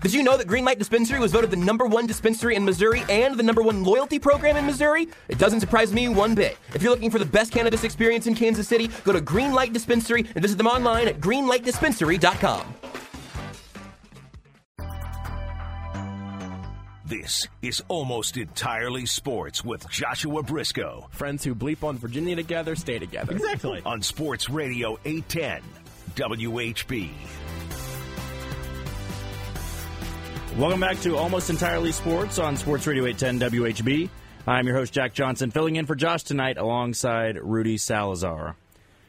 Did you know that Greenlight Dispensary was voted the #1 dispensary in Missouri and the #1 loyalty program in Missouri? It doesn't surprise me one bit. If you're looking for the best cannabis experience in Kansas City, go to Greenlight Dispensary and visit them online at greenlightdispensary.com. This is Almost Entirely Sports with Joshua Briscoe. Friends who bleep on Virginia together stay together. Exactly. On Sports Radio 810 WHB. Welcome back to Almost Entirely Sports on Sports Radio 810 WHB. I'm your host, Jack Johnson, filling in for Josh tonight alongside Rudy Salazar.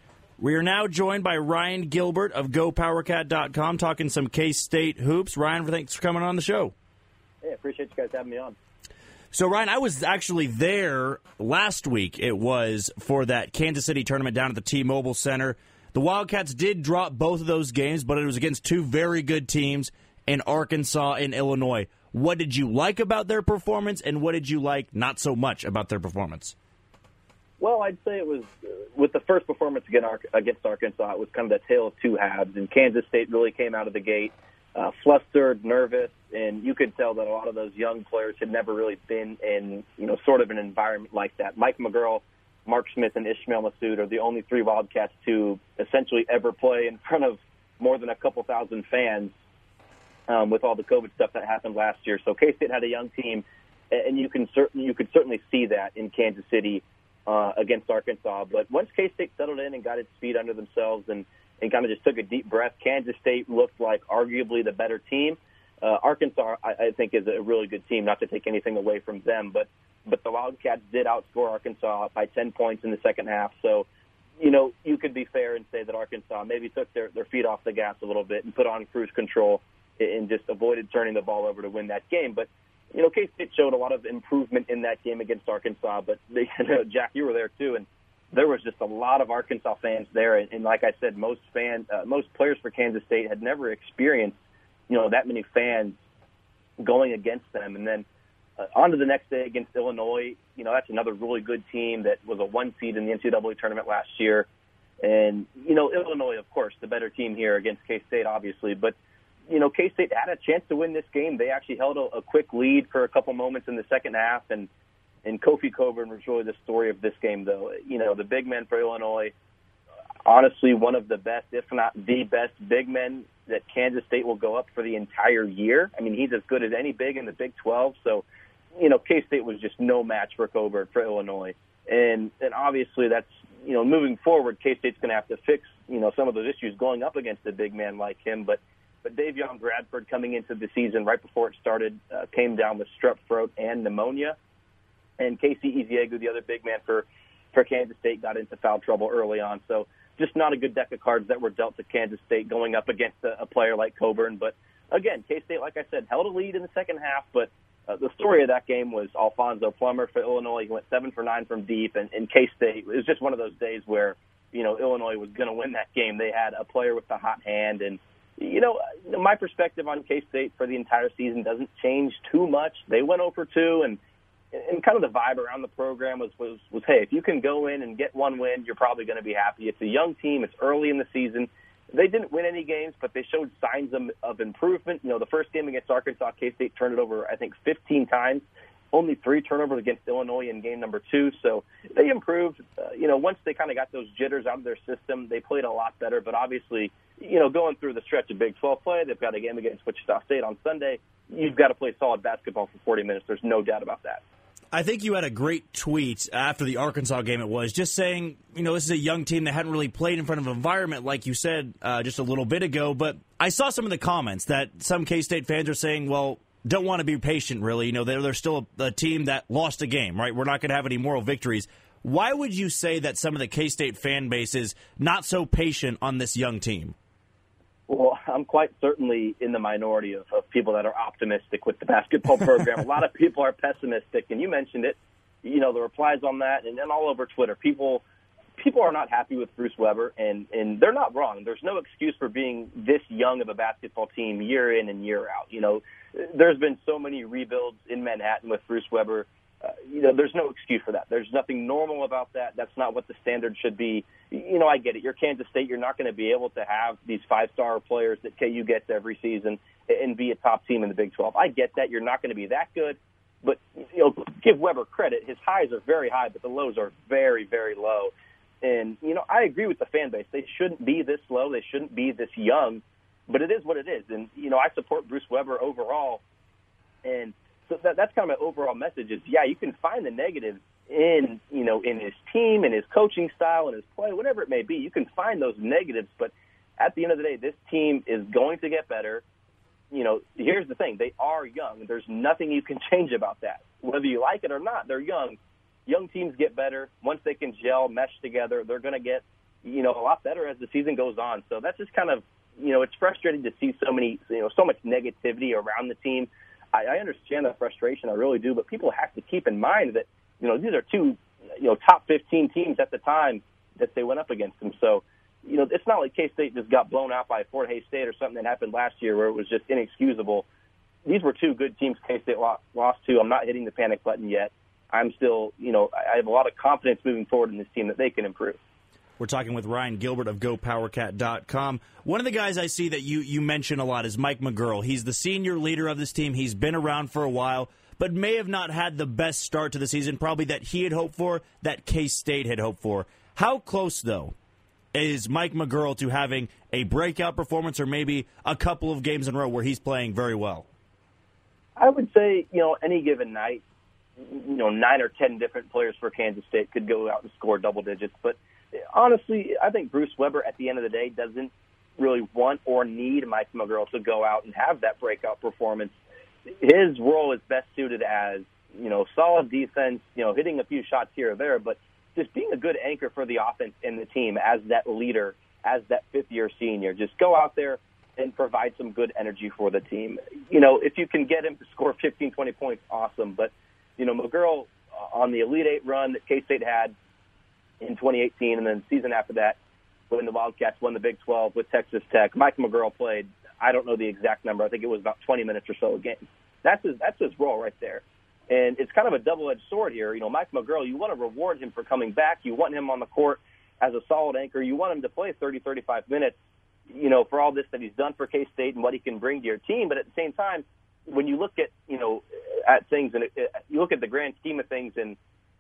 We are now joined by Ryan Gilbert of GoPowerCat.com talking some K-State hoops. Ryan, thanks for coming on the show. Hey, appreciate you guys having me on. So, Ryan, I was actually there last week. It was for that Kansas City tournament down at the T-Mobile Center. The Wildcats did drop both of those games, but it was against two very good teams in Arkansas and Illinois. What did you like about their performance, and what did you like not so much about their performance? Well, I'd say it was, with the first performance against Arkansas, it was kind of the tale of two halves, and Kansas State really came out of the gate flustered, nervous, and you could tell that a lot of those young players had never really been in, sort of an environment like that. Mike McGurl, Mark Smith, and Ishmael Massoud are the only three Wildcats to essentially ever play in front of more than a couple thousand fans with all the COVID stuff that happened last year. So K-State had a young team, and you could certainly see that in Kansas City against Arkansas. But once K-State settled in and got its feet under themselves and kind of just took a deep breath, Kansas State looked like arguably the better team. Arkansas, I think, is a really good team, not to take anything away from them. But the Wildcats did outscore Arkansas by 10 points in the second half. So, you could be fair and say that Arkansas maybe took their feet off the gas a little bit and put on cruise control and just avoided turning the ball over to win that game. But, K-State showed a lot of improvement in that game against Arkansas. But, Jack, you were there too, and there was just a lot of Arkansas fans there. And like I said, most players for Kansas State had never experienced, that many fans going against them. And then on to the next day against Illinois. That's another really good team that was a 1 seed in the NCAA tournament last year. And, Illinois, of course, the better team here against K-State, obviously. But, K-State had a chance to win this game. They actually held a quick lead for a couple moments in the second half. And Kofi Cockburn was really the story of this game, though. The big man for Illinois, honestly, one of the best, if not the best, big men that Kansas State will go up for the entire year. I mean, he's as good as any big in the Big 12. So, K-State was just no match for Cockburn for Illinois. And obviously that's, moving forward, K-State's going to have to fix, some of those issues going up against a big man like him. But Davion Bradford coming into the season right before it started came down with strep throat and pneumonia. And Casey Eziegu, the other big man for Kansas State, got into foul trouble early on. So just not a good deck of cards that were dealt to Kansas State going up against a player like Cockburn. But, again, K-State, like I said, held a lead in the second half. But the story of that game was Alfonso Plummer for Illinois. He went 7 for 9 from deep. And K-State, it was just one of those days where, Illinois was going to win that game. They had a player with a hot hand. And, my perspective on K-State for the entire season doesn't change too much. They went 0 for 2, and kind of the vibe around the program was, hey, if you can go in and get one win, you're probably going to be happy. It's a young team. It's early in the season. They didn't win any games, but they showed signs of improvement. The first game against Arkansas, K-State turned it over, I think, 15 times. Only 3 turnovers against Illinois in game number 2. So they improved. Once they kind of got those jitters out of their system, they played a lot better. But obviously, going through the stretch of Big 12 play, they've got a game against Wichita State on Sunday. You've got to play solid basketball for 40 minutes. There's no doubt about that. I think you had a great tweet after the Arkansas game, it was, just saying, this is a young team that hadn't really played in front of an environment, like you said just a little bit ago. But I saw some of the comments that some K-State fans are saying, well, don't want to be patient, really. They're still a team that lost a game, right? We're not going to have any moral victories. Why would you say that some of the K-State fan base is not so patient on this young team? Well, I'm quite certainly in the minority of people that are optimistic with the basketball program. A lot of people are pessimistic, and you mentioned it. The replies on that, and then all over Twitter, people are not happy with Bruce Weber, and they're not wrong. There's no excuse for being this young of a basketball team year in and year out. There's been so many rebuilds in Manhattan with Bruce Weber. There's no excuse for that. There's nothing normal about that. That's not what the standard should be. I get it. You're Kansas State. You're not going to be able to have these 5-star players that KU gets every season. and be a top team in the Big 12. I get that. You're not going to be that good. But, give Weber credit. His highs are very high, but the lows are very, very low. And, I agree with the fan base. They shouldn't be this low. They shouldn't be this young. But it is what it is. And, I support Bruce Weber overall. And so that's kind of my overall message is, yeah, you can find the negatives in his team, in his coaching style, in his play, whatever it may be. You can find those negatives. But at the end of the day, this team is going to get better. Here's the thing. They are young. There's nothing you can change about that. Whether you like it or not, they're young. Young teams get better. Once they can gel, mesh together, they're going to get, a lot better as the season goes on. So that's just kind of, it's frustrating to see so much negativity around the team. I understand the frustration. I really do. But people have to keep in mind that, these are two, top 15 teams at the time that they went up against them. So, it's not like K-State just got blown out by Fort Hays State or something that happened last year where it was just inexcusable. These were two good teams K-State lost to. I'm not hitting the panic button yet. I'm still, I have a lot of confidence moving forward in this team that they can improve. We're talking with Ryan Gilbert of GoPowerCat.com. One of the guys I see that you mention a lot is Mike McGuirl. He's the senior leader of this team. He's been around for a while, but may have not had the best start to the season, probably that he had hoped for, that K-State had hoped for. How close, though, is Mike McGuirl to having a breakout performance or maybe a couple of games in a row where he's playing very well? I would say, any given night, 9 or 10 different players for Kansas State could go out and score double digits. But honestly, I think Bruce Weber at the end of the day doesn't really want or need Mike McGuirl to go out and have that breakout performance. His role is best suited as, solid defense, hitting a few shots here or there, but just being a good anchor for the offense and the team as that leader, as that fifth-year senior. Just go out there and provide some good energy for the team. If you can get him to score 15, 20 points, awesome. But, McGuirl on the Elite Eight run that K-State had in 2018 and then the season after that when the Wildcats won the Big 12 with Texas Tech, Mike McGuirl played, I don't know the exact number, I think it was about 20 minutes or so a game. That's his role right there. And it's kind of a double-edged sword here. Mike McGuirl, you want to reward him for coming back. You want him on the court as a solid anchor. You want him to play 30, 35 minutes, for all this that he's done for K-State and what he can bring to your team. But at the same time, when you look at, at things and you look at the grand scheme of things and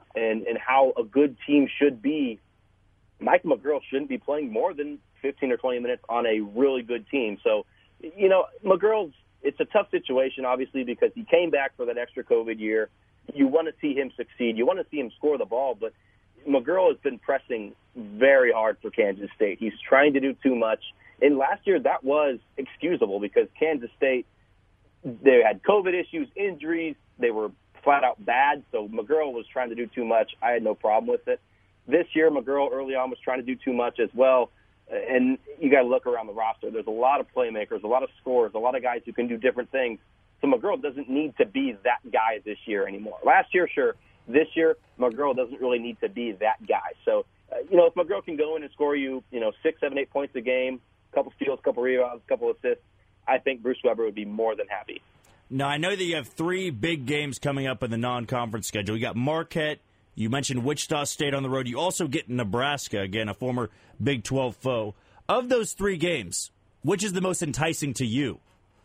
how a good team should be, Mike McGuirl shouldn't be playing more than 15 or 20 minutes on a really good team. So, McGuirl's, it's a tough situation, obviously, because he came back for that extra COVID year. You want to see him succeed. You want to see him score the ball, but McGuirl has been pressing very hard for Kansas State. He's trying to do too much. And last year, that was excusable because Kansas State, they had COVID issues, injuries. They were flat out bad, so McGuirl was trying to do too much. I had no problem with it. This year, McGuirl early on was trying to do too much as well. And you got to look around the roster. There's a lot of playmakers, a lot of scorers, a lot of guys who can do different things. So McGuirl doesn't need to be that guy this year anymore. Last year, sure. This year, McGuirl doesn't really need to be that guy. So, if McGuirl can go in and score you, 6, 7, 8 points a game, a couple steals, a couple rebounds, a couple assists, I think Bruce Weber would be more than happy. Now, I know that you have 3 big games coming up in the non-conference schedule. You got Marquette. You mentioned Wichita State on the road. You also get Nebraska, again, a former Big 12 foe. Of those 3 games, which is the most enticing to you?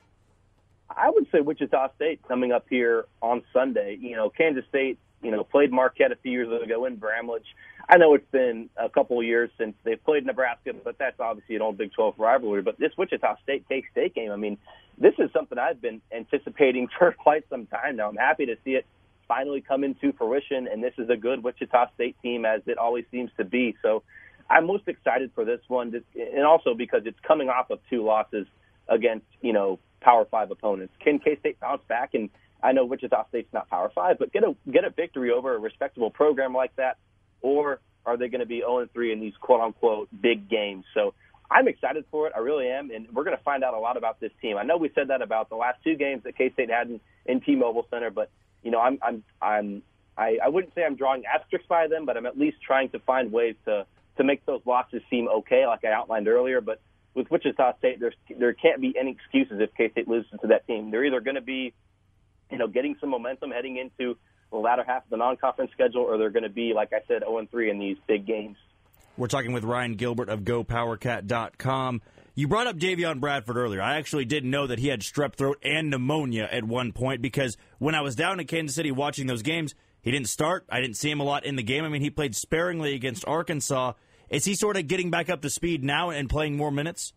I would say Wichita State coming up here on Sunday. Kansas State, played Marquette a few years ago in Bramlage. I know it's been a couple of years since they've played Nebraska, but that's obviously an old Big 12 rivalry. But this Wichita State K-State game, this is something I've been anticipating for quite some time now. I'm happy to see it finally come into fruition, and this is a good Wichita State team, as it always seems to be. So I'm most excited for this one, and also because it's coming off of 2 losses against, Power 5 opponents. Can K-State bounce back? And I know Wichita State's not Power 5, but get a victory over a respectable program like that, or are they going to be 0-3 in these quote-unquote big games? So I'm excited for it. I really am, and we're going to find out a lot about this team. I know we said that about the last 2 games that K-State had in T-Mobile Center, but I wouldn't say I'm drawing asterisks by them, but I'm at least trying to find ways to make those losses seem okay, like I outlined earlier. But with Wichita State, there can't be any excuses if K-State loses to that team. They're either going to be, getting some momentum heading into the latter half of the non-conference schedule, or they're going to be, like I said, 0-3 in these big games. We're talking with Ryan Gilbert of GoPowerCat.com. You brought up Davion Bradford earlier. I actually didn't know that he had strep throat and pneumonia at one point because when I was down in Kansas City watching those games, he didn't start. I didn't see him a lot in the game. I mean, he played sparingly against Arkansas. Is he sort of getting back up to speed now and playing more minutes?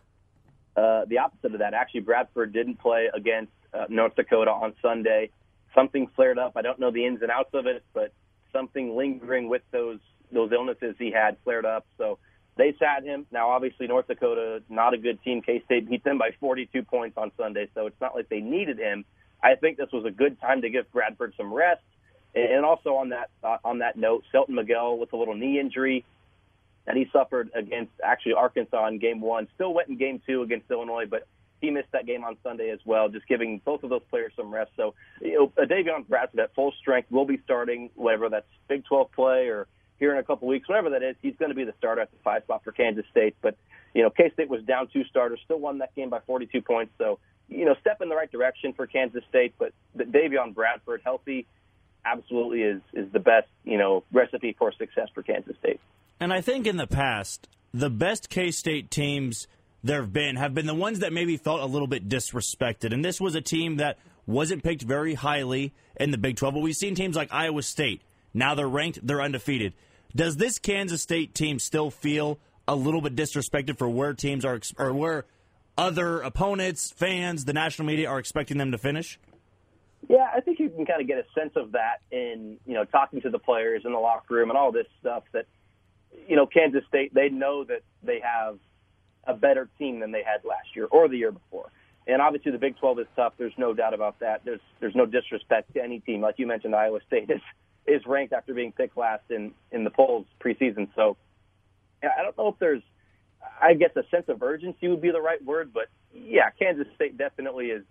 The opposite of that. Actually, Bradford didn't play against North Dakota on Sunday. Something flared up. I don't know the ins and outs of it, but something lingering with those illnesses he had flared up. So they sat him. Now, obviously, North Dakota, not a good team. K-State beat them by 42 points on Sunday, so it's not like they needed him. I think this was a good time to give Bradford some rest. And also on that note, Selton Miguel with a little knee injury that he suffered against actually Arkansas in Game 1. Still went in Game 2 against Illinois, but he missed that game on Sunday as well, just giving both of those players some rest. So, Davion Bradford at full strength will be starting, whether that's Big 12 play or here in a couple weeks, whatever that is. He's going to be the starter at the 5 spot for Kansas State. But, K-State was down 2 starters, still won that game by 42 points. So, step in the right direction for Kansas State. But Davion Bradford, healthy, absolutely is the best, recipe for success for Kansas State. And I think in the past, the best K-State teams there have been the ones that maybe felt a little bit disrespected. And this was a team that wasn't picked very highly in the Big 12. But we've seen teams like Iowa State. Now they're ranked, they're undefeated. Does this Kansas State team still feel a little bit disrespected for where teams are, or where other opponents, fans, the national media are expecting them to finish? Yeah, I think you can kind of get a sense of that in, talking to the players in the locker room and all this stuff that, Kansas State, they know that they have a better team than they had last year or the year before. And obviously the Big 12 is tough. There's no doubt about that. There's no disrespect to any team. Like you mentioned, Iowa State is ranked after being picked last in the polls preseason. So I don't know if there's, I guess a sense of urgency would be the right word, but yeah, Kansas State definitely is,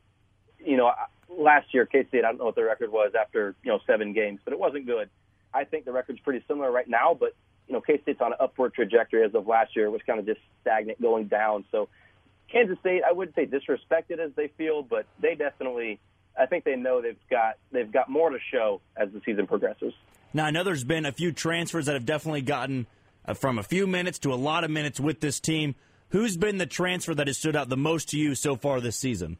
last year, K-State, I don't know what the record was after, 7 games, but it wasn't good. I think the record's pretty similar right now, but, K-State's on an upward trajectory as of last year. It was kind of just stagnant going down. So Kansas State, I wouldn't say disrespected as they feel, but they definitely, I think they know they've got more to show as the season progresses. Now, I know there's been a few transfers that have definitely gotten from a few minutes to a lot of minutes with this team. Who's been the transfer that has stood out the most to you so far this season?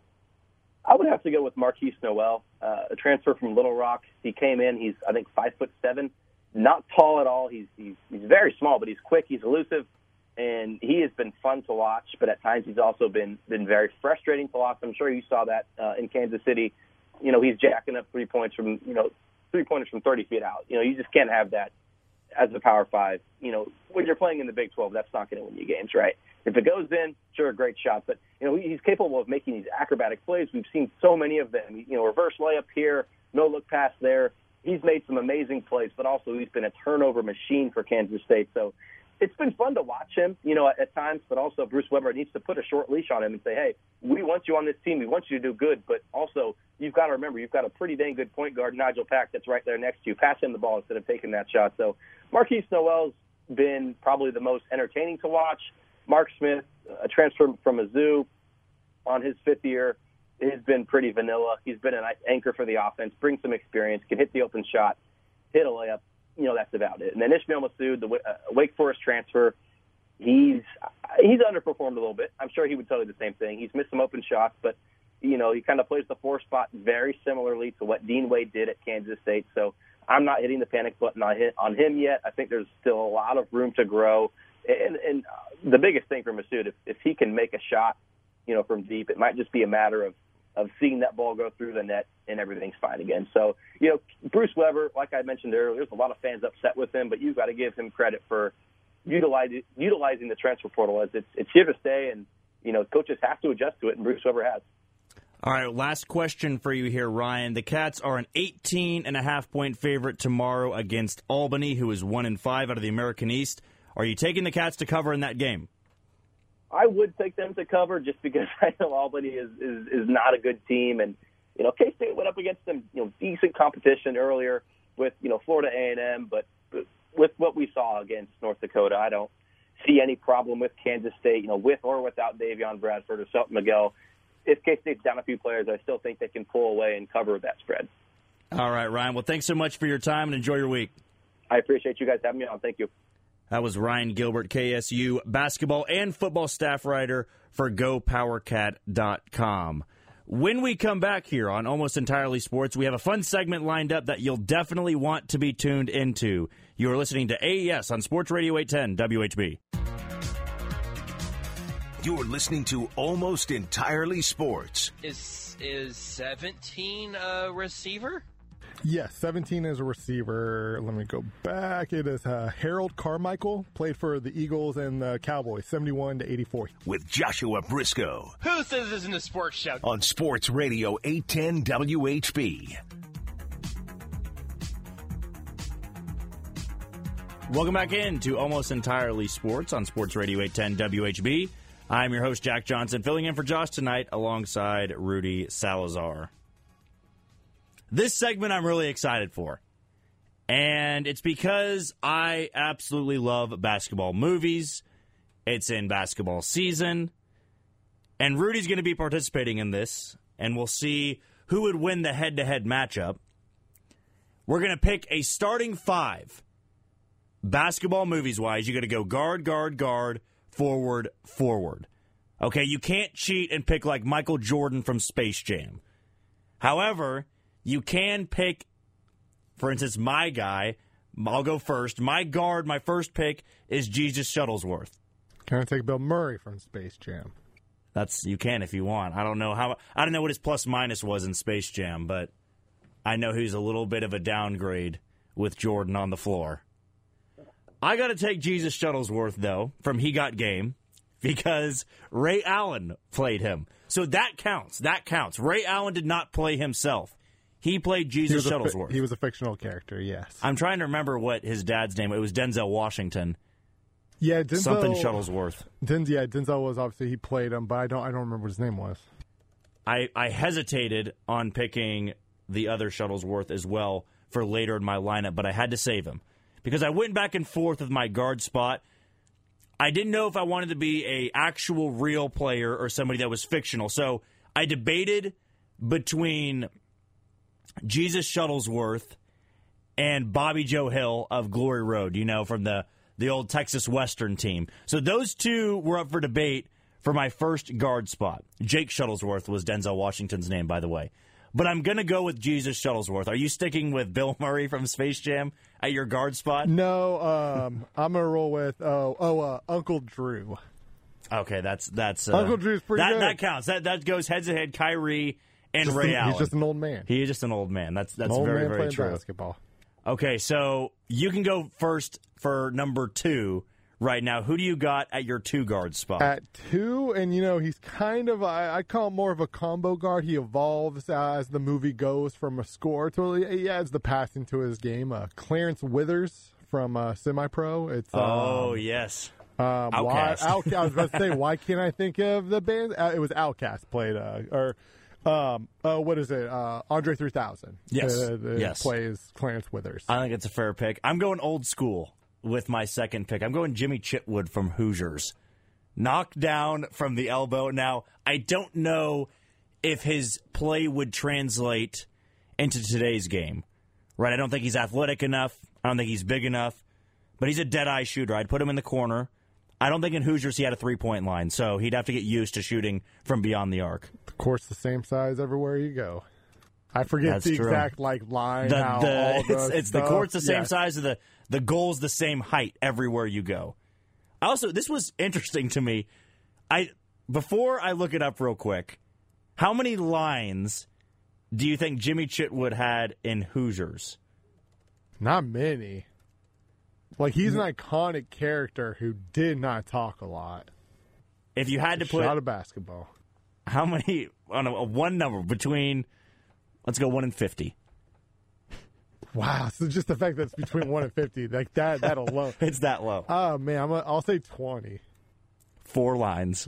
I would have to go with Marquise Noel, a transfer from Little Rock. He came in. He's, I think, 5'7", not tall at all. He's very small, but he's quick. He's elusive, and he has been fun to watch. But at times, he's also been very frustrating to watch. I'm sure you saw that in Kansas City. He's jacking up 3 points from 3-pointers from 30 feet out. You just can't have that as a Power 5. When you're playing in the Big 12, that's not going to win you games, right? If it goes in, sure, a great shot. But, he's capable of making these acrobatic plays. We've seen so many of them. Reverse layup here, no look pass there. He's made some amazing plays, but also he's been a turnover machine for Kansas State. So it's been fun to watch him, at times, but also Bruce Weber needs to put a short leash on him and say, hey, we want you on this team. We want you to do good, but also you've got to remember you've got a pretty dang good point guard, Nigel Pack, that's right there next to you. Pass him the ball instead of taking that shot. So Marquise Noel's been probably the most entertaining to watch. Mark Smith, a transfer from Mizzou on his 5th year, has been pretty vanilla. He's been a nice anchor for the offense, brings some experience, can hit the open shot, hit a layup. That's about it. And then Ishmael Massoud, the Wake Forest transfer, he's underperformed a little bit. I'm sure he would tell you the same thing. He's missed some open shots, but, he kind of plays the 4 spot very similarly to what Dean Wade did at Kansas State. So I'm not hitting the panic button on him yet. I think there's still a lot of room to grow. And the biggest thing for Massoud, if he can make a shot, from deep, it might just be a matter of seeing that ball go through the net and everything's fine again. So, Bruce Weber, like I mentioned earlier, there's a lot of fans upset with him, but you've got to give him credit for utilizing the transfer portal as it's here to stay, and, coaches have to adjust to it, and Bruce Weber has. All right, last question for you here, Ryan. The Cats are an 18.5-point favorite tomorrow against Albany, who is 1-5 out of the American East. Are you taking the Cats to cover in that game? I would take them to cover just because I know Albany is not a good team. And, K-State went up against them, decent competition earlier with, Florida A&M. But with what we saw against North Dakota, I don't see any problem with Kansas State, with or without Davion Bradford or Selton Miguel. If K-State's down a few players, I still think they can pull away and cover that spread. All right, Ryan. Well, thanks so much for your time and enjoy your week. I appreciate you guys having me on. Thank you. That was Ryan Gilbert, KSU basketball and football staff writer for GoPowerCat.com. When we come back here on Almost Entirely Sports, we have a fun segment lined up that you'll definitely want to be tuned into. You are listening to AES on Sports Radio 810 WHB. You're listening to Almost Entirely Sports. Is 17 a receiver? Yes, 17 is a receiver. Let me go back. It is Harold Carmichael, played for the Eagles and the Cowboys, 71 to 84. With Joshua Briscoe. Who says this isn't a sports show? On Sports Radio 810 WHB. Welcome back in to Almost Entirely Sports on Sports Radio 810 WHB. I'm your host, Jack Johnson, filling in for Josh tonight alongside Rudy Salazar. This segment I'm really excited for, and it's because I absolutely love basketball movies. It's in basketball season, and Rudy's going to be participating in this, and we'll see who would win the head-to-head matchup. We're going to pick a starting five, basketball movies-wise. You're going to go guard, guard, guard, forward, forward. Okay, you can't cheat and pick like Michael Jordan from Space Jam. However, you can pick, for instance, my guy. I'll go first. My guard, my first pick is Jesus Shuttlesworth. Can I take Bill Murray from Space Jam? You can if you want. I don't know what his plus minus was in Space Jam, but I know he's a little bit of a downgrade with Jordan on the floor. I got to take Jesus Shuttlesworth though from He Got Game because Ray Allen played him. So that counts. That counts. Ray Allen did not play himself. He played Jesus Shuttlesworth. He was a fictional character, yes. I'm trying to remember what his dad's name was. It was Denzel Washington. Yeah, Denzel. Something Shuttlesworth. Denzel was obviously, he played him, but I don't remember what his name was. I hesitated on picking the other Shuttlesworth as well for later in my lineup, but I had to save him. Because I went back and forth with my guard spot. I didn't know if I wanted to be a actual real player or somebody that was fictional. So I debated between Jesus Shuttlesworth and Bobby Joe Hill of Glory Road, from the old Texas Western team. So those two were up for debate for my first guard spot. Jake Shuttlesworth was Denzel Washington's name, by the way. But I'm going to go with Jesus Shuttlesworth. Are you sticking with Bill Murray from Space Jam at your guard spot? No, I'm going to roll with Uncle Drew. Okay, that's Uncle Drew's pretty good. That counts. That goes head to head. Kyrie and Ray Allen. He's just an old man. He is just an old man. That's old very, man very playing true. Basketball. Okay, so you can go first for number 2 right now. Who do you got at your 2 guard spot? At 2, and he's kind of, I call him more of a combo guard. He evolves as the movie goes from a scorer to, he adds the passing to his game. Clarence Withers from Semi-Pro. It's yes. Outkast. I was about to say, why can't I think of the band? It was Outkast played, what is it? Andre 3000. Yes. Plays Clarence Withers. I think it's a fair pick. I'm going old school with my second pick. I'm going Jimmy Chitwood from Hoosiers. Knocked down from the elbow. Now, I don't know if his play would translate into today's game. Right? I don't think he's athletic enough. I don't think he's big enough. But he's a dead-eye shooter. I'd put him in the corner. I don't think in Hoosiers he had a three-point line, so he'd have to get used to shooting from beyond the arc. Of course, the same size everywhere you go. I forget That's the true. exact line. It's the court's the same size, of the goal's the same height everywhere you go. Also, this was interesting to me. Before I look it up real quick, how many lines do you think Jimmy Chitwood had in Hoosiers? Not many. He's an iconic character who did not talk a lot. If you had to put shot of basketball, how many on a one number between? Let's go 1 and 50. Wow! So just the fact that it's between 1 and 50, like that alone, it's that low. Oh man, I'll say 20. 4 lines.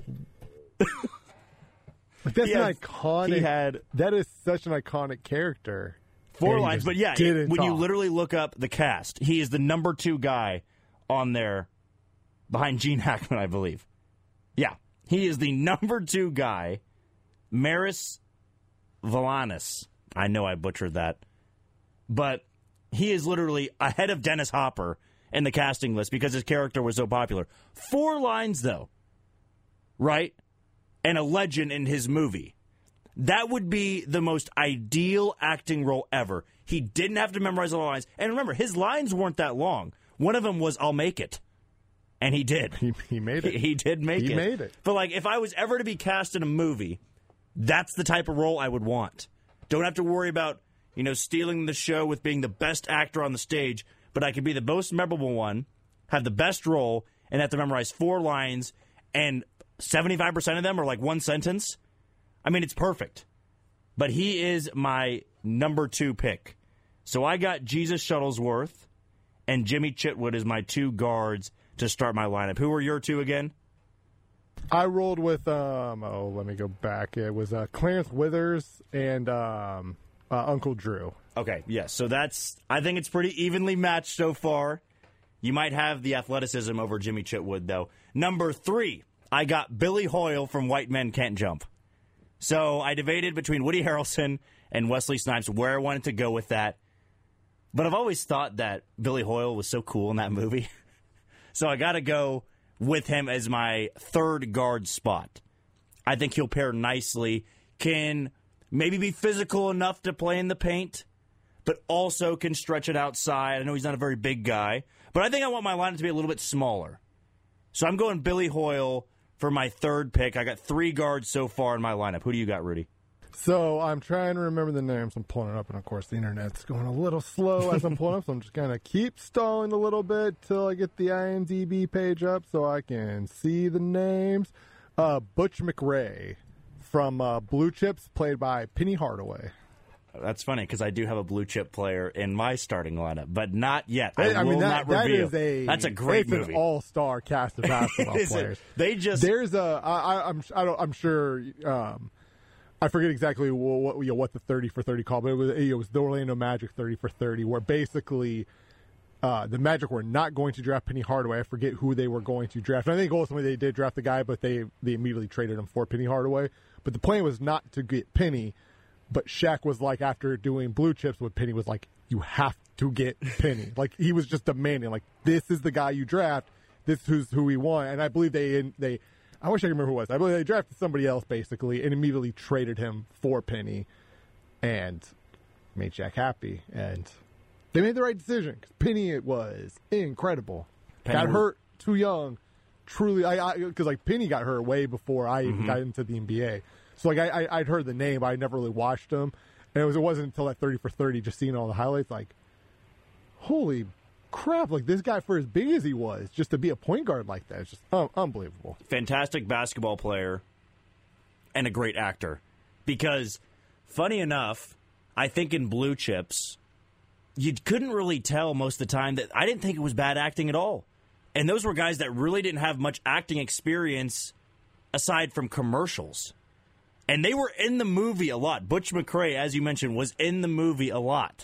That's an iconic. That is such an iconic character. 4 lines, but yeah, when you literally look up the cast, he is the number 2 guy on there behind Gene Hackman, I believe. Yeah, he is the number 2 guy. Maris Valanis. I know I butchered that. But he is literally ahead of Dennis Hopper in the casting list because his character was so popular. 4 lines, though, right? And a legend in his movie. That would be the most ideal acting role ever. He didn't have to memorize all the lines. And remember, his lines weren't that long. One of them was, "I'll make it." And he did. He made it. He did make it. He made it. But, like, if I was ever to be cast in a movie, that's the type of role I would want. Don't have to worry about, stealing the show with being the best actor on the stage, but I could be the most memorable one, have the best role, and have to memorize 4 lines, and 75% of them are like one sentence. I mean, it's perfect. But he is my number 2 pick. So I got Jesus Shuttlesworth, and Jimmy Chitwood as my 2 guards to start my lineup. Who were your 2 again? I rolled with, let me go back. It was Clarence Withers and Uncle Drew. Okay, yes. So I think it's pretty evenly matched so far. You might have the athleticism over Jimmy Chitwood, though. Number 3, I got Billy Hoyle from White Men Can't Jump. So I debated between Woody Harrelson and Wesley Snipes where I wanted to go with that. But I've always thought that Billy Hoyle was so cool in that movie. So I got to go with him as my 3rd guard spot. I think he'll pair nicely, can maybe be physical enough to play in the paint, but also can stretch it outside. I know he's not a very big guy, but I think I want my lineup to be a little bit smaller. So I'm going Billy Hoyle for my 3rd pick. I got 3 guards so far in my lineup. Who do you got, Rudy? So I'm trying to remember the names. I'm pulling it up, and of course the internet's going a little slow as I'm pulling up, so I'm just going to keep stalling a little bit till I get the IMDb page up so I can see the names. Butch McRae from Blue Chips, played by Penny Hardaway. That's funny because I do have a blue chip player in my starting lineup, but not yet. I will mean, not reveal. That's a great movie. It's an all-star cast of basketball players. I'm sure. I forget exactly what the 30 for 30 call, but it was the Orlando Magic 30 for 30, where basically the Magic were not going to draft Penny Hardaway. I forget who they were going to draft. And I think ultimately they did draft the guy, but they immediately traded him for Penny Hardaway. But the plan was not to get Penny. But Shaq was like, after doing Blue Chips with Penny, was like, you have to get Penny. Like, he was just demanding, like, this is the guy you draft. This is who we want. And I believe they I wish I could remember who it was. I believe they drafted somebody else, basically, and immediately traded him for Penny and made Shaq happy. And they made the right decision, because Penny was incredible. Got hurt too young. Truly, because, like, Penny got hurt way before I even got into the NBA. So, like, I'd heard the name, but I never really watched him. And it wasn't until that 30 for 30, just seeing all the highlights, like, holy crap, like, this guy, for as big as he was, just to be a point guard like that, it's just unbelievable. Fantastic basketball player and a great actor. Because, funny enough, I think in Blue Chips, you couldn't really tell most of the time that I didn't think it was bad acting at all. And those were guys that really didn't have much acting experience aside from commercials. And they were in the movie a lot. Butch McRae, as you mentioned, was in the movie a lot.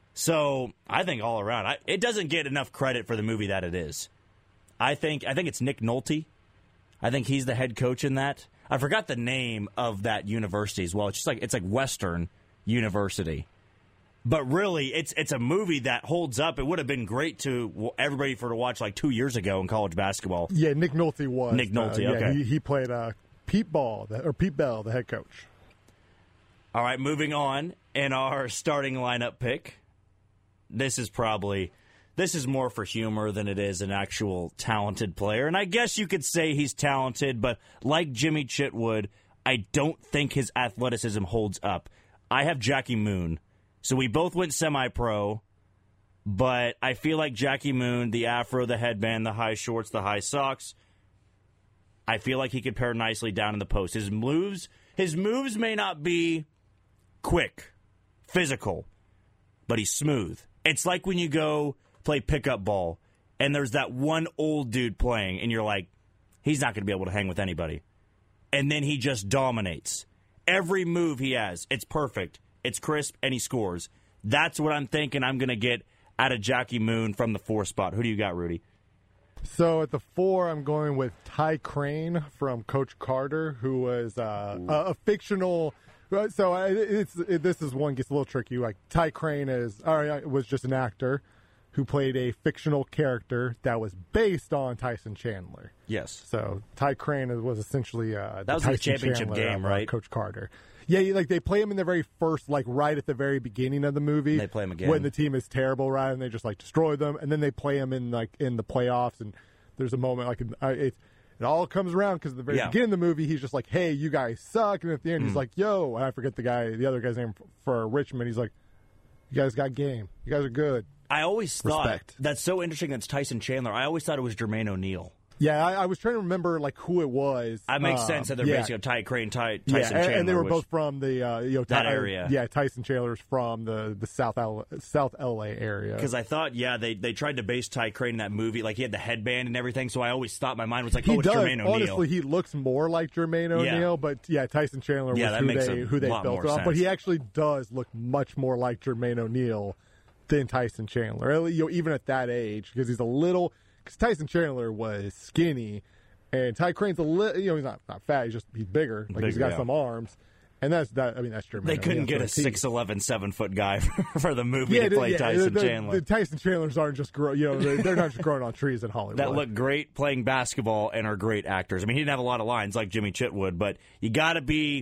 So I think all around, it doesn't get enough credit for the movie that it is. I think it's Nick Nolte. I think he's the head coach in that. I forgot the name of that university as well. It's like Western University. But really, it's a movie that holds up. It would have been great to everybody to watch like 2 years ago in college basketball. Yeah, Nick Nolte was. Nick Nolte, okay. He played Pete Bell, the head coach. All right, moving on in our starting lineup pick. This is more for humor than it is an actual talented player. And I guess you could say he's talented, but like Jimmy Chitwood, I don't think his athleticism holds up. I have Jackie Moon. So we both went semi-pro, but I feel like Jackie Moon, the afro, the headband, the high shorts, the high socks, I feel like he could pair nicely down in the post. His moves may not be quick, physical, but he's smooth. It's like when you go play pickup ball, and there's that one old dude playing, and you're like, he's not going to be able to hang with anybody. And then he just dominates. Every move he has, it's perfect, it's crisp, and he scores. That's what I'm thinking I'm going to get out of Jackie Moon from the 4 spot. Who do you got, Rudy? So at the 4, I'm going with Ty Crane from Coach Carter, who was a fictional. So this is one gets a little tricky. Like, Ty Crane was just an actor, who played a fictional character that was based on Tyson Chandler. Yes. So Ty Crane was essentially that was the Tyson championship Chandler game, of, right? Coach Carter. Yeah, like they play him in the very first, like right at the very beginning of the movie. They play him again when the team is terrible, right? And they just like destroy them, and then they play him in the playoffs. And there's a moment like it all comes around because at the very beginning of the movie, he's just like, "Hey, you guys suck," and at the end, he's like, "Yo," and I forget the other guy's name for Richmond. He's like, "You guys got game. You guys are good." I always thought Respect. that's so interesting. That's Tyson Chandler. I always thought it was Jermaine O'Neal. Yeah, I was trying to remember like who it was. That makes sense that they're basically Ty Crane, Tyson Chandler. And they were both from the that area. Yeah, Tyson Chandler's from the South LA area. Because I thought, they tried to base Ty Crane in that movie, like he had the headband and everything. So I always thought my mind was like, He it's does. Jermaine O'Neal. Honestly, he looks more like Jermaine O'Neal, but Tyson Chandler was who they lot built more it on. sense. But he actually does look much more like Jermaine O'Neal than Tyson Chandler. Even at that age, because he's a little. Because Tyson Chandler was skinny. And Ty Crane's a little, he's not fat. He's bigger. Like he's got some arms, and that's Jermaine. They couldn't get a 6'11", 7-foot guy for the movie to play Tyson Chandler. The Tyson Chandlers aren't just they're not just growing on trees in Hollywood. That look great playing basketball and are great actors. I mean, he didn't have a lot of lines like Jimmy Chitwood, but you got to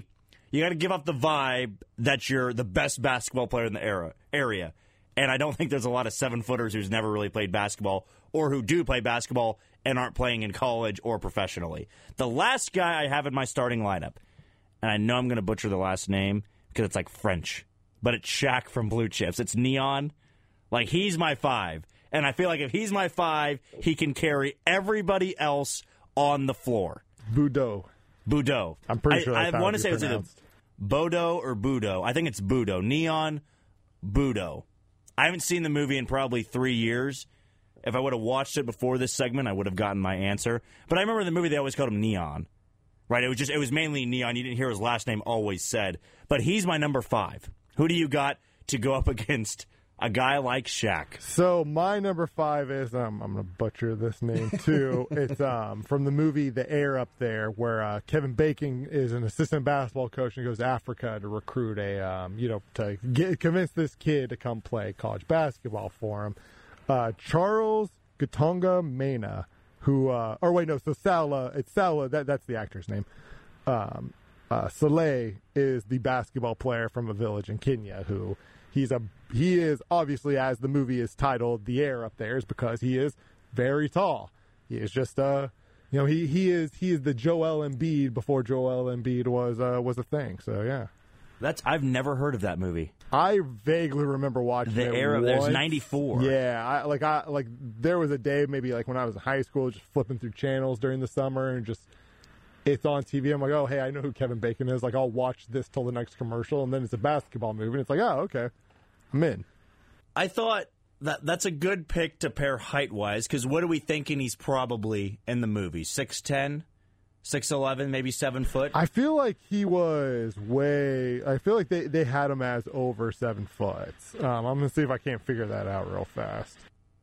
give up the vibe that you're the best basketball player in the area. And I don't think there's a lot of 7-footers who's never really played basketball or who do play basketball and aren't playing in college or professionally. The last guy I have in my starting lineup, and I know I'm going to butcher the last name because it's like French, but it's Shaq from Blue Chips. It's Neon. Like, he's my 5. And I feel like if he's my 5, he can carry everybody else on the floor. Budo. I'm pretty sure I that's want to say it's either Bodo or Budo. I think it's Budo. Neon Budo. I haven't seen the movie in probably 3 years. If I would have watched it before this segment, I would have gotten my answer. But I remember in the movie they always called him Neon. Right? It was mainly Neon. You didn't hear his last name always said. But he's my number 5. Who do you got to go up against a guy like Shaq? So my number 5 is I'm going to butcher this name too. It's from the movie The Air Up There, where Kevin Bacon is an assistant basketball coach and goes to Africa to recruit convince this kid to come play college basketball for him. Charles Gatonga Mena, Salah, that's the actor's name. Saleh is the basketball player from a village in Kenya who he is obviously, as the movie is titled, The Air Up There, is because he is very tall. He is just he is the Joel Embiid before Joel Embiid was a thing. So yeah. I've never heard of that movie. I vaguely remember watching The Air Up There's 94. Yeah, I there was a day maybe like when I was in high school, just flipping through channels during the summer and just it's on TV. I'm like, oh hey, I know who Kevin Bacon is. Like I'll watch this till the next commercial, and then it's a basketball movie, and it's like, oh okay, I'm in. I thought that's a good pick to pair height wise because what are we thinking he's probably in the movie? 6'10", 6'11", maybe 7 foot. I feel like he was I feel like they had him as over 7 foot. I'm going to see if I can't figure that out real fast.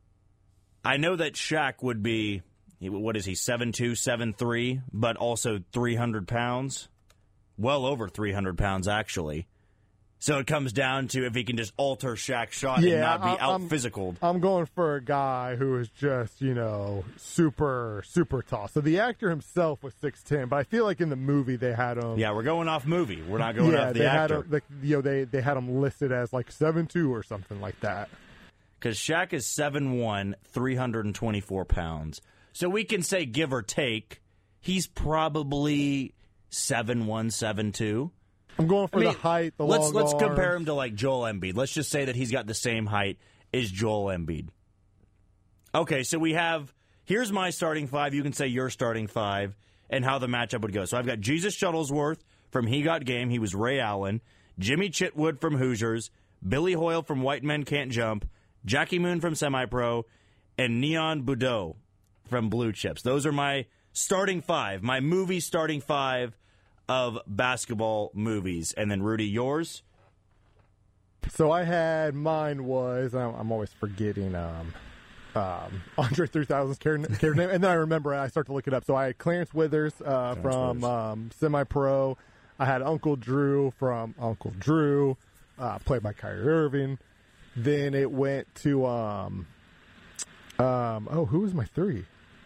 I know that Shaq would be, what is he, 7'2", 7'3", but also 300 pounds. Well over 300 pounds, actually. So it comes down to if he can just alter Shaq's shot and not be out-physicaled. I'm going for a guy who is just, super, super tall. So the actor himself was 6'10", but I feel like in the movie they had him... Yeah, we're going off movie. We're not going off the actor. They had him listed as like 7'2" or something like that. Because Shaq is 7'1", 324 pounds. So we can say, give or take, he's probably 7'1", 7'2". I'm going for the height, the long Let's arms. compare him to like Joel Embiid. Let's just say that he's got the same height as Joel Embiid. Okay, so here's my starting 5. You can say your starting 5 and how the matchup would go. So I've got Jesus Shuttlesworth from He Got Game. He was Ray Allen. Jimmy Chitwood from Hoosiers. Billy Hoyle from White Men Can't Jump. Jackie Moon from Semi-Pro. And Neon Budo from Blue Chips. Those are my starting 5, my movie starting 5 of basketball movies. And then, Rudy, yours? So mine was, I'm always forgetting Andre 3000's character name. And then I remember, I start to look it up. So I had Clarence Withers from Semi-Pro. I had Uncle Drew from Uncle Drew, played by Kyrie Irving. Then it went to Who was my 3?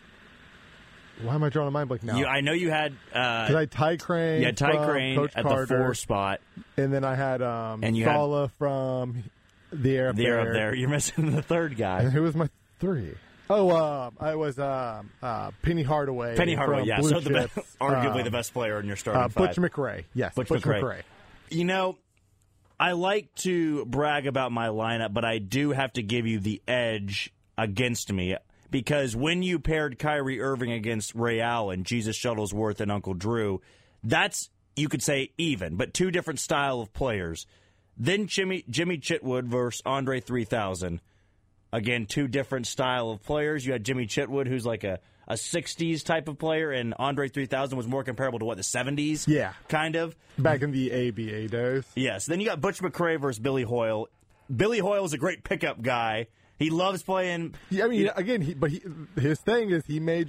Why am I drawing a mind blank now? I know you had. Because I had Ty Crane. You had Ty Crane Coach at Carter, the 4 spot, and then I had Sala from the Air Up There. You're missing the 3rd guy. And who was my 3? Oh, I was Penny Hardaway. Penny Hardaway, yeah. Blue So Chips. arguably the best player in your starting five. Butch McRae. Yes, Butch McRae. You know, I like to brag about my lineup, but I do have to give you the edge against me. Because when you paired Kyrie Irving against Ray Allen, Jesus Shuttlesworth, and Uncle Drew, that's, you could say, even, but 2 different style of players. Then Jimmy Chitwood versus Andre 3000. Again, 2 different style of players. You had Jimmy Chitwood, who's like a 60s type of player, and Andre 3000 was more comparable to, the 70s? Yeah. Kind of? Back in the ABA days. Yes. Then you got Butch McRae versus Billy Hoyle. Billy Hoyle is a great pickup guy. He loves playing. Yeah, I mean, again, his thing is he may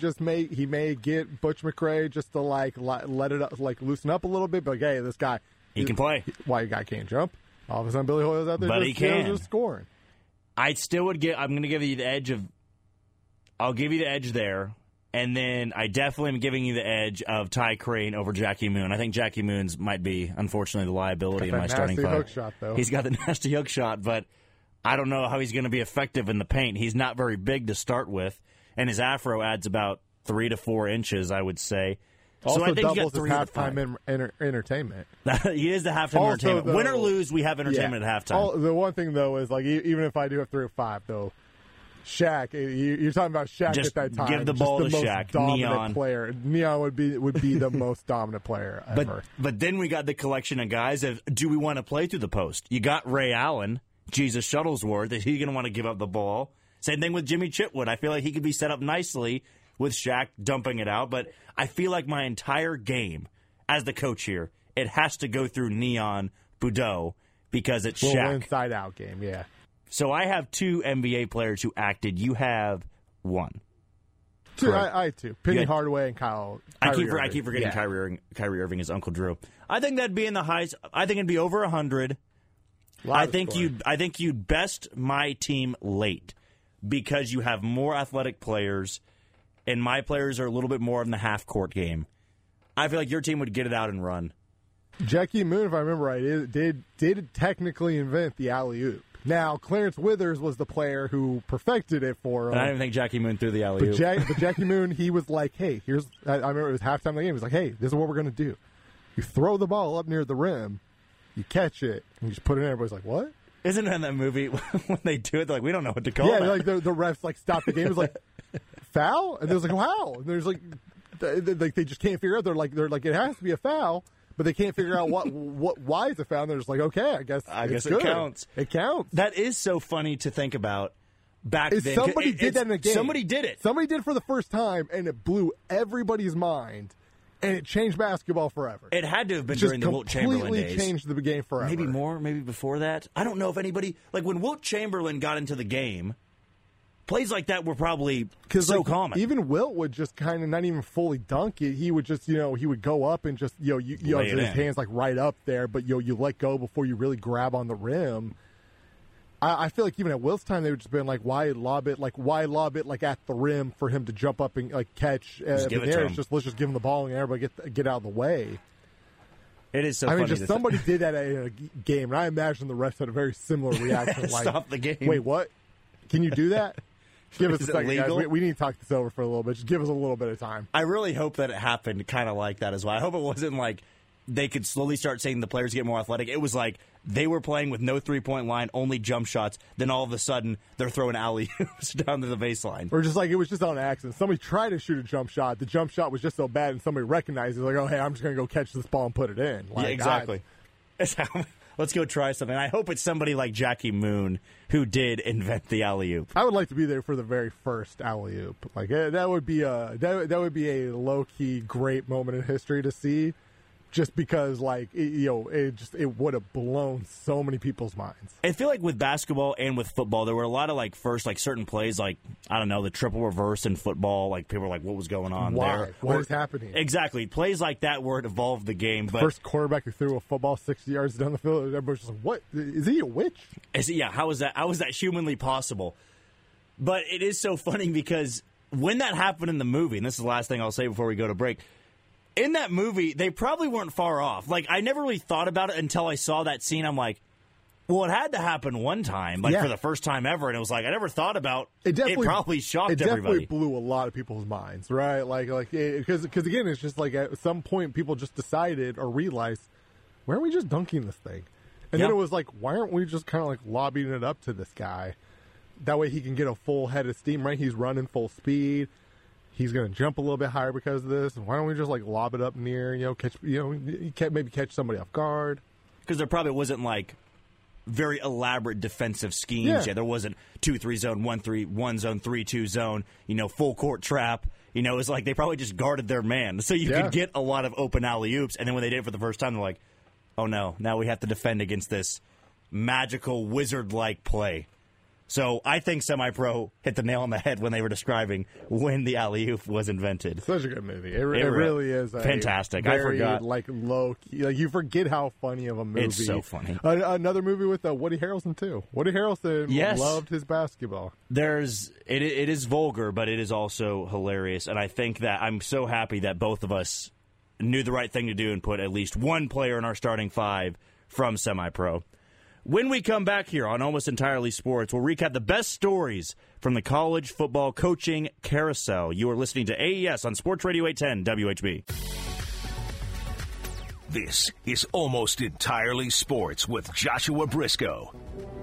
get Butch McRae just to let it up, loosen up a little bit. But hey, this guy he can play. Why your guy can't jump? All of a sudden, Billy Hoyle's out there, but he can just scoring. I still would I'm going to give you the edge of. I'll give you the edge there, and then I definitely am giving you the edge of Ty Crane over Jackie Moon. I think Jackie Moon's might be, unfortunately, the liability in my starting five. Hook shot, though. He's got the nasty hook shot, but I don't know how he's going to be effective in the paint. He's not very big to start with, and his afro adds about 3 to 4 inches, I would say. Also so I think doubles his halftime entertainment. He is the halftime entertainment. Win or lose, we have entertainment at halftime. The one thing, though, is even if I do have 3 or 5, though, Shaq, you're talking about Shaq just at that time. Give the ball to Shaq. Dominant player. Neon would be the most dominant player ever. But then we got the collection of guys of, do we want to play through the post? You got Ray Allen, Jesus Shuttlesworth. Is he going to want to give up the ball? Same thing with Jimmy Chitwood. I feel like he could be set up nicely with Shaq dumping it out. But I feel like my entire game, as the coach here, it has to go through Neon Boudeau because it's Shaq. Inside-out game, yeah. So I have 2 NBA players who acted. You have 1. 2. I had 2. Penny Hardaway and Kyrie I keep forgetting Kyrie Irving is Uncle Drew. I think that'd be in the highs. I think it'd be over 100. I think you'd best my team late because you have more athletic players, and my players are a little bit more in the half court game. I feel like your team would get it out and run. Jackie Moon, if I remember right, did technically invent the alley-oop. Now, Clarence Withers was the player who perfected it for him. And I didn't think Jackie Moon threw the alley-oop. But Jackie Moon, he was like, hey, I remember it was halftime of the game. He was like, hey, this is what we're going to do. You throw the ball up near the rim, you catch it, and you just put it in. Everybody's like, what? Isn't it in that movie when they do it, they're like, we don't know what to call it? Yeah, like the refs stop the game. It's like, foul? And there's like, wow. And there's like they just can't figure out. They're like, it has to be a foul. But they can't figure out why it's a foul. And they're just like, okay, I guess it counts. It counts. That is so funny to think about back then. Somebody did that in a game. Somebody did it. Somebody did it for the first time, and it blew everybody's mind, and it changed basketball forever. It had to have been during the Wilt Chamberlain days. Completely changed the game forever. Maybe more, maybe before that. I don't know if anybody, like when Wilt Chamberlain got into the game, plays like that were probably so common. Even Wilt would just kind of not even fully dunk it. He would just, he would go up and just, his hands like right up there, but you let go before you really grab on the rim. I feel like even at Wilt's time, they would just been like, why lob it like at the rim for him to jump up and like catch just give it to him. Let's just give him the ball and everybody get out of the way. It is so funny. I mean, just somebody did that in a game, and I imagine the refs had a very similar reaction. Like, stop the game. Wait, what? Can you do that? Give us a second, guys. We need to talk this over for a little bit. Just give us a little bit of time. I really hope that it happened kind of like that as well. I hope it wasn't like they could slowly start saying the players get more athletic. It was like they were playing with no three-point line, only jump shots. Then all of a sudden, they're throwing alley-oops down to the baseline. Or just like it was just on accident. Somebody tried to shoot a jump shot. The jump shot was just so bad, and somebody recognized it. Like, oh, hey, I'm just going to go catch this ball and put it in. Like, yeah, exactly. Let's go try something. I hope it's somebody like Jackie Moon who did invent the alley-oop. I would like to be there for the very first alley-oop. Like that would be a low-key great moment in history to see, just because it would have blown so many people's minds. I feel like with basketball and with football, there were a lot of certain plays, like I don't know, the triple reverse in football. Like people were like, "What was going on there? What is happening?" Exactly, plays like that where it evolved the game. But first quarterback who threw a football 60 yards down the field, everybody's just like, "What? Is he a witch?" How is that? How is that humanly possible? But it is so funny because when that happened in the movie, and this is the last thing I'll say before we go to break, in that movie, they probably weren't far off. Like, I never really thought about it until I saw that scene. I'm like, well, it had to happen one time, for the first time ever, and it was like, I never thought about it. Probably shocked everybody. It definitely blew a lot of people's minds, right? Because again, it's just like at some point people just decided or realized, why aren't we just dunking this thing? And then it was like, why aren't we just kind of like lobbying it up to this guy? That way he can get a full head of steam, right? He's running full speed. He's going to jump a little bit higher because of this. Why don't we just like lob it up near, maybe catch somebody off guard? Because there probably wasn't like very elaborate defensive schemes. Yeah, there wasn't 2-3 zone, 1-3-1 zone, 3-2 zone, full court trap. It was like they probably just guarded their man. So you could get a lot of open alley-oops. And then when they did it for the first time, they're like, oh no, now we have to defend against this magical wizard-like play. So I think Semi-Pro hit the nail on the head when they were describing when the alley-oop was invented. Such a good movie. It really is fantastic. Very, I forgot. Low key. You forget how funny of a movie. It's so funny. Another movie with Woody Harrelson, too. Woody Harrelson loved his basketball. It is vulgar, but it is also hilarious. And I think that I'm so happy that both of us knew the right thing to do and put at least one player in our starting five from Semi-Pro. When we come back here on Almost Entirely Sports, we'll recap the best stories from the college football coaching carousel. You are listening to AES on Sports Radio 810 WHB. This is Almost Entirely Sports with Joshua Briscoe.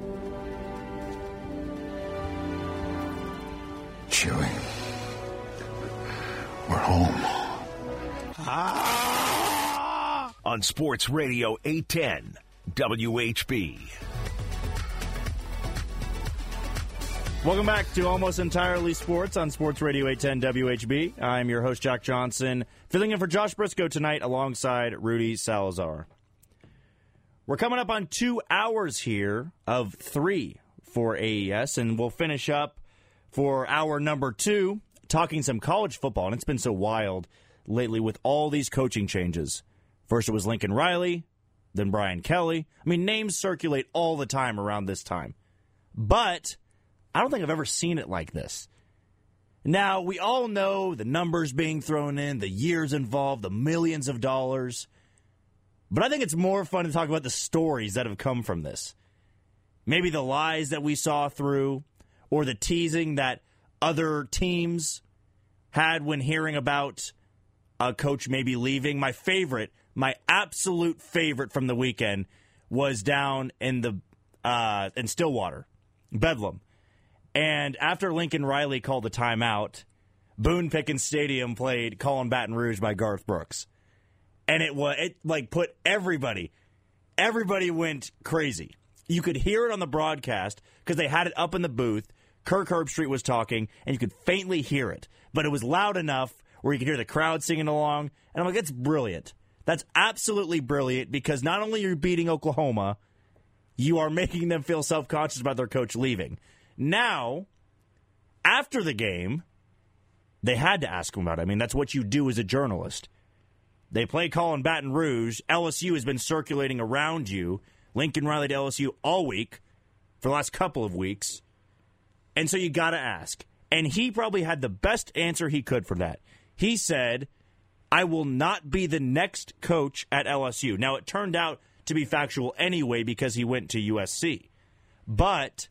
Chewie, we're home. On Sports Radio 810 WHB. Welcome back to Almost Entirely Sports on Sports Radio 810 WHB. I'm your host, Jack Johnson, filling in for Josh Briscoe tonight alongside Rudy Salazar. We're coming up on 2 hours here of 3 for AES, and we'll finish up for hour number 2 talking some college football, and it's been so wild lately with all these coaching changes. First it was Lincoln Riley, then Brian Kelly. I mean, names circulate all the time around this time. But I don't think I've ever seen it like this. Now, we all know the numbers being thrown in, the years involved, the millions of dollars. But I think it's more fun to talk about the stories that have come from this. Maybe the lies that we saw through, or the teasing that other teams had when hearing about a coach maybe leaving. My absolute favorite from the weekend was down in in Stillwater, Bedlam. And after Lincoln Riley called the timeout, Boone Pickens Stadium played Callin' Baton Rouge by Garth Brooks. And it put everybody went crazy. You could hear it on the broadcast because they had it up in the booth. Kirk Herbstreit was talking, and you could faintly hear it. But it was loud enough where you could hear the crowd singing along. And I'm like, that's brilliant. That's absolutely brilliant because not only are you beating Oklahoma, you are making them feel self-conscious about their coach leaving. Now, after the game, they had to ask him about it. I mean, that's what you do as a journalist. They play Callin' Baton Rouge. LSU has been circulating around you. Lincoln Riley to LSU all week for the last couple of weeks. And so you got to ask. And he probably had the best answer he could for that. He said, I will not be the next coach at LSU. Now, it turned out to be factual anyway because he went to USC. But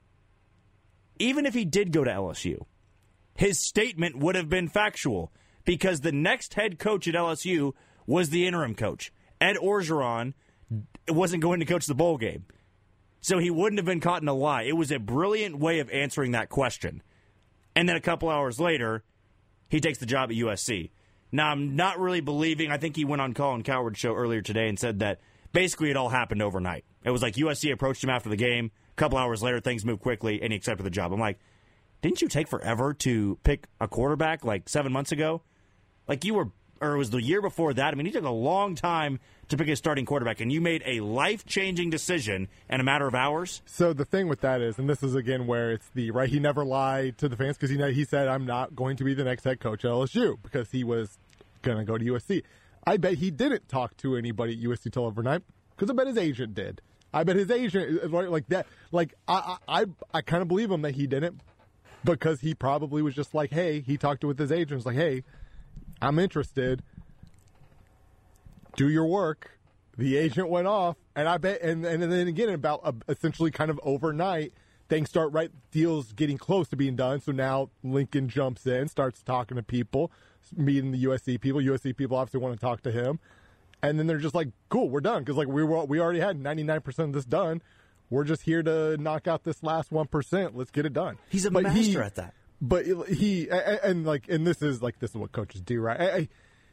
even if he did go to LSU, his statement would have been factual because the next head coach at LSU was the interim coach. Ed Orgeron wasn't going to coach the bowl game. So he wouldn't have been caught in a lie. It was a brilliant way of answering that question. And then a couple hours later, he takes the job at USC. Now, I'm not really believing. I think he went on Colin Cowherd's show earlier today and said that basically it all happened overnight. It was like USC approached him after the game. A couple hours later, things moved quickly, and he accepted the job. I'm like, didn't you take forever to pick a quarterback like 7 months ago? Like you were, or it was the year before that. I mean, he took a long time to pick a starting quarterback, and you made a life-changing decision in a matter of hours? So the thing with that is, and this is again where it's right, he never lied to the fans because he said, I'm not going to be the next head coach at LSU because he was going to go to USC. I bet he didn't talk to anybody at USC till overnight because I bet his agent did. I bet his agent, like that, like I kind of believe him that he didn't. because he probably was just like, hey, he talked with his agents like, hey, I'm interested. Do your work. The agent went off, and I bet, and then again, about essentially kind of overnight, things start deals getting close to being done. So now Lincoln jumps in, starts talking to people, meeting the USC people. USC people obviously want to talk to him, and then they're just like, "Cool, we're done," because like we already had 99% of this done. We're just here to knock out this last 1%. Let's get it done. He's a master at that. But this is what coaches do, right?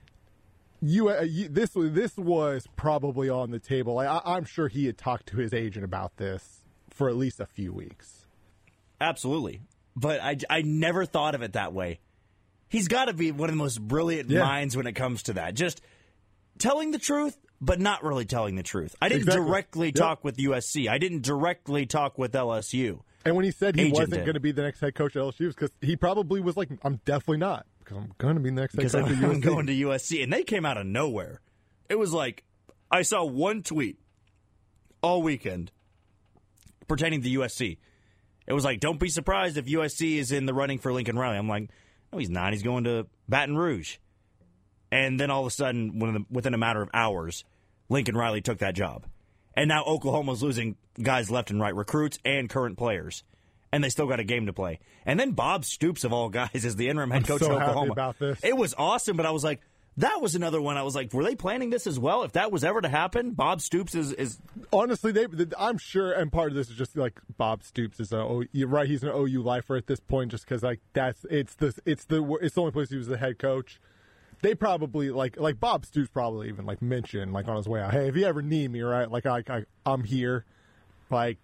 This was probably on the table. I'm sure he had talked to his agent about this for at least a few weeks. Absolutely. But I never thought of it that way. He's got to be one of the most brilliant minds when it comes to that. Just telling the truth, but not really telling the truth. I didn't directly talk with USC. I didn't directly talk with LSU. And when he said he wasn't going to be the next head coach at LSU, because he probably was like, I'm definitely not. Because I'm going to be the next head coach at USC. I'm going to USC. And they came out of nowhere. It was like, I saw one tweet all weekend pertaining to USC. It was like, don't be surprised if USC is in the running for Lincoln Riley. I'm like, no, he's not. He's going to Baton Rouge. And then all of a sudden, within a matter of hours, Lincoln Riley took that job. And now Oklahoma's losing guys left and right, recruits and current players. And they still got a game to play. And then Bob Stoops, of all guys, is the interim head coach of Oklahoma. Happy about this. It was awesome, but I was like, that was another one. I was like, were they planning this as well? If that was ever to happen, Bob Stoops is honestly, I'm sure, and part of this is just like Bob Stoops is you're right. He's an OU lifer at this point, just because like it's the only place he was the head coach. They probably like Bob Stoops probably even like mentioned like on his way out, hey, if you ever need me, right? Like I'm here. Like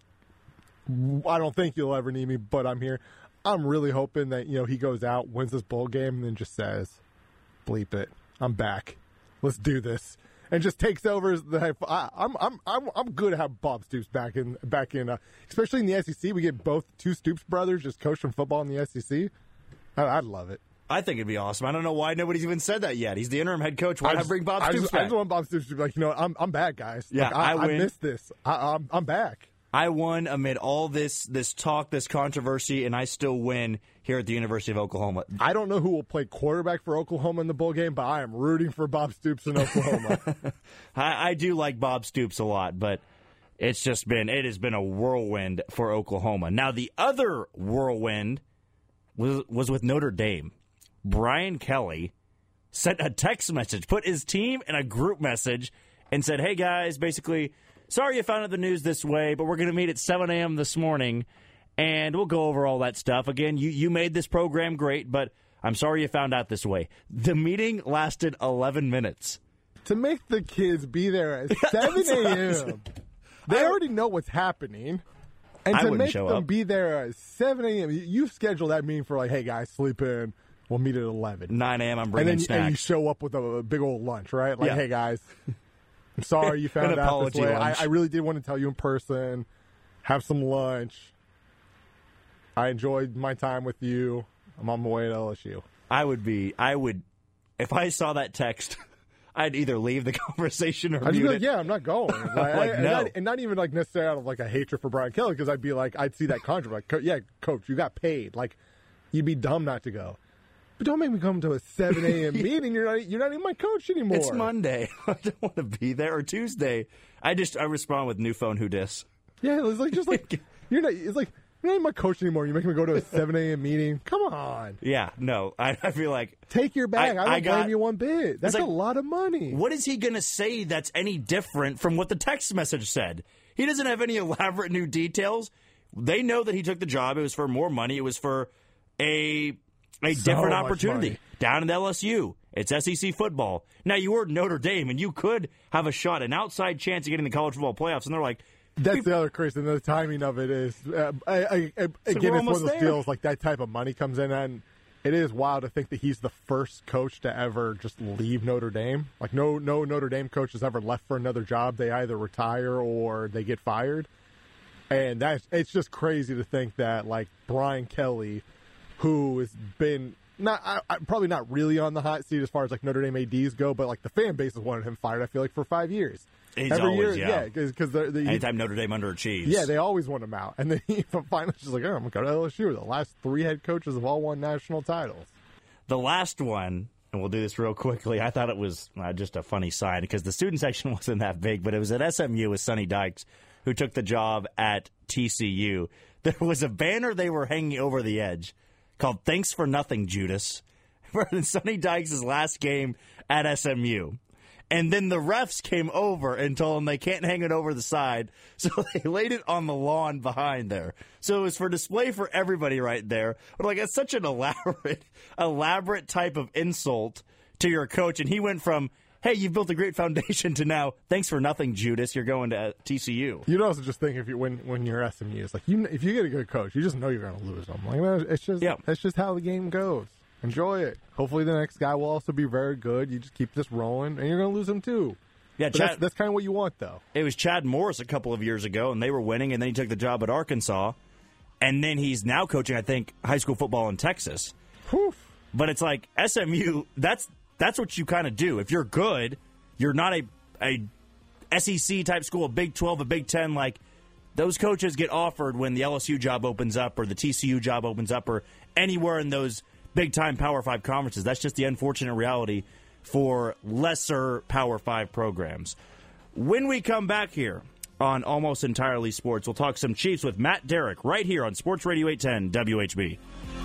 I don't think you'll ever need me, but I'm here. I'm really hoping that he goes out, wins this bowl game, and then just says, "Bleep it, I'm back. Let's do this," and just takes over the head. I'm good to have Bob Stoops back in, especially in the SEC. We get two Stoops brothers just coaching football in the SEC. I'd love it. I think it'd be awesome. I don't know why nobody's even said that yet. He's the interim head coach. Why not bring Bob Stoops back? I just want Bob Stoops to be like, I'm back, guys. Yeah, like, I missed this. I'm back. I won amid all this talk, this controversy, and I still win here at the University of Oklahoma. I don't know who will play quarterback for Oklahoma in the bowl game, but I am rooting for Bob Stoops in Oklahoma. I do like Bob Stoops a lot, but it has been a whirlwind for Oklahoma. Now, the other whirlwind was with Notre Dame. Brian Kelly sent a text message, put his team in a group message, and said, hey, guys, basically, sorry you found out the news this way, but we're going to meet at 7 a.m. this morning, and we'll go over all that stuff. Again, you made this program great, but I'm sorry you found out this way. The meeting lasted 11 minutes. To make the kids be there at 7 a.m., they already know what's happening. And to make them be there at 7 a.m., you schedule that meeting for like, hey, guys, sleep in. We'll meet at 11. 9 a.m., I'm bringing snacks. And you show up with a big old lunch, right? Like, hey, guys, I'm sorry you found out this way. I really did want to tell you in person. Have some lunch. I enjoyed my time with you. I'm on my way to LSU. I would, if I saw that text, I'd either leave the conversation or mute it. Yeah, I'm not going. Like, no. And not even like necessarily out of like a hatred for Brian Kelly, because I'd be like, I'd see that contract. Like, yeah, coach, you got paid. Like, you'd be dumb not to go. But don't make me come to a 7 a.m. meeting. You're not even my coach anymore. It's Monday. I don't want to be there. Or Tuesday. I respond with new phone who dis. Yeah, it's like you're not. It's like you're not even my coach anymore. You're making me go to a 7 a.m. meeting. Come on. Yeah, no. I feel like take your bag. I don't blame you one bit. That's like, a lot of money. What is he going to say that's any different from what the text message said? He doesn't have any elaborate new details. They know that he took the job. It was for more money. It was for a different opportunity down in LSU. It's SEC football. Now, you were Notre Dame, and you could have a shot, an outside chance of getting the college football playoffs. And they're like, that's the other crazy thing. The timing of it is, again, it's one of those deals like that type of money comes in, and it is wild to think that he's the first coach to ever just leave Notre Dame. Like, no Notre Dame coach has ever left for another job. They either retire or they get fired. And it's just crazy to think that, like, Brian Kelly, who has been probably not really on the hot seat as far as like Notre Dame ADs go, but like the fan base has wanted him fired. I feel like for 5 years. He's Every always, year, because anytime Notre Dame underachieves. Yeah, they always want him out, and then he finally just like, I'm going to LSU. The last 3 head coaches have all won national titles. The last one, and we'll do this real quickly. I thought it was just a funny sign because the student section wasn't that big, but it was at SMU with Sonny Dykes, who took the job at TCU. There was a banner they were hanging over the edge called "Thanks for Nothing, Judas," for Sonny Dykes' last game at SMU. And then the refs came over and told them they can't hang it over the side, so they laid it on the lawn behind there. So it was for display for everybody right there. But like, it's such an elaborate type of insult to your coach. And he went from, hey, you've built a great foundation, to now, thanks for nothing, Judas, you're going to TCU. You'd also just think when you're SMU, it's like, if you get a good coach, you just know you're going to lose them. Like, that's just how the game goes. Enjoy it. Hopefully the next guy will also be very good. You just keep this rolling, and you're going to lose him too. Yeah, that's kind of what you want, though. It was Chad Morris a couple of years ago, and they were winning, and then he took the job at Arkansas, and then he's now coaching, I think, high school football in Texas. Whew. But it's like, SMU, that's what you kind of do. If you're good, you're not a SEC-type school, a Big 12, a Big 10, like, those coaches get offered when the LSU job opens up or the TCU job opens up or anywhere in those big-time Power 5 conferences. That's just the unfortunate reality for lesser Power 5 programs. When we come back here on Almost Entirely Sports, we'll talk some Chiefs with Matt Derrick right here on Sports Radio 810 WHB.